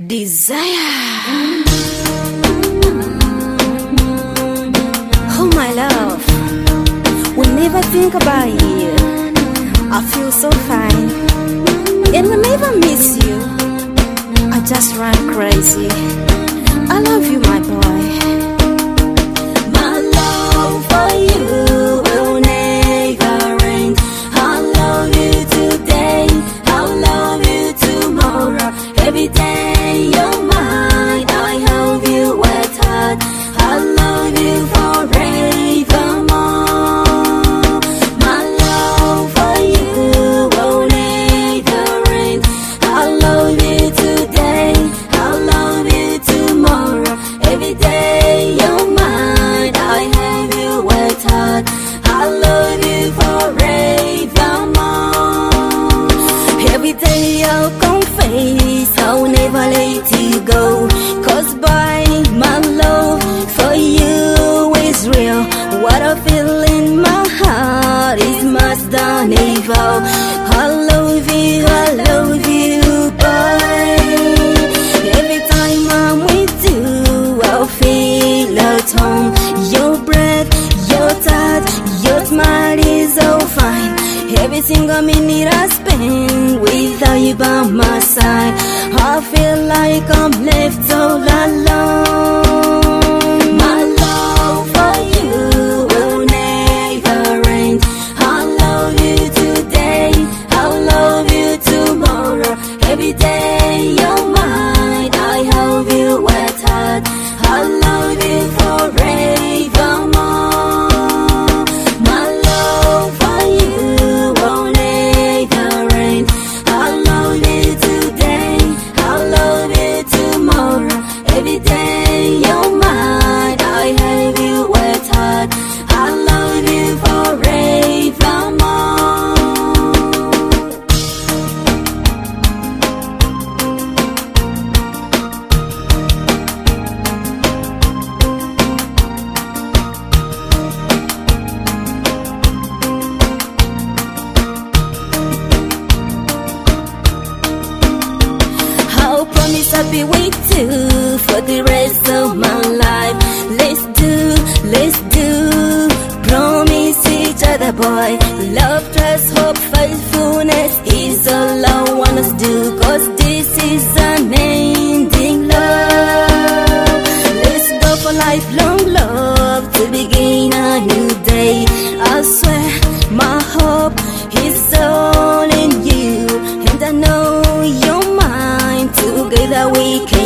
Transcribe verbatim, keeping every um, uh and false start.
Desire. Oh my love, whenever I think about you, I feel so fine. And whenever I miss you, I just run crazy. I love you, my boy. My love for you will never end. I love you today, I'll love you tomorrow. Every day you're mine, I hold you wet heart. I love you forevermore. My love for you will never end. I love you today, I'll love you tomorrow. Every day you're mine, I have you wet heart. I love you forevermore. Every day I'll confess I'll never let you go, 'cause by my love for you is real. What I feel in my heart is much than evil. I love you, I love you, boy. Every time I'm with you, I'll feel at home. Your breath, your touch, your smile is so fine. Every single minute I spend without you by my side, I feel like I'm left all alone. My love for you will never end. I love you today, I'll love you tomorrow. Every day you're mine, I hold you wet heart. I love you forevermore. My love for you will never end. I love you today, I'll love you tomorrow. Every day you're mine, I have you wet heart. I love you forevermore. I'll promise I'll be with you for the rest of my life. Let's do, let's do, promise each other, boy. Love, trust, hope, faithfulness is all I wanna do, 'cause this is an ending love. Let's go for lifelong love to begin a new day. I swear my hope is all in you, and I know you're mine. Together we can